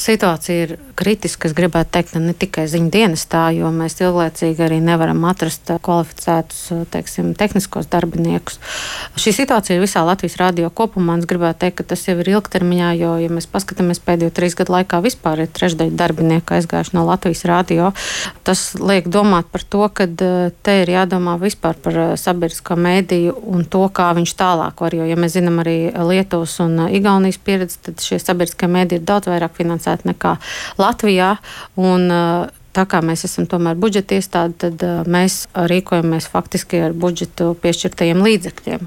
Situācija ir kritiska, es gribētu teikt, ne tikai ziņu dienestā, jo mēs ilglaicīgi arī nevaram atrast kvalificētus, teiksim, tehniskos darbiniekus. Šī situācija ir visā Latvijas radio kopumā, un es gribētu teikt, ka tas jau ir ilgtermiņā, jo, ja mēs paskatāmies pēdējo 3 gadu laikā, vispār ir trešdaļa darbinieku aizgājuši no Latvijas radio. Tas liek domāt par to, ka te ir jādomā vispār par sabiedrisko mēdīju un to, kā viņš tālāk var, jo, ja mēs zinām arī Lietuvas un Igaunijas pieredzi, tad šie sabiedriskie mēdīji ir daudz vairāk finansēti nekā Latvijā, un tā kā mēs esam tomēr budžeta iestāde, tad mēs rīkojamies faktiski ar budžetu piešķirtajiem līdzekļiem.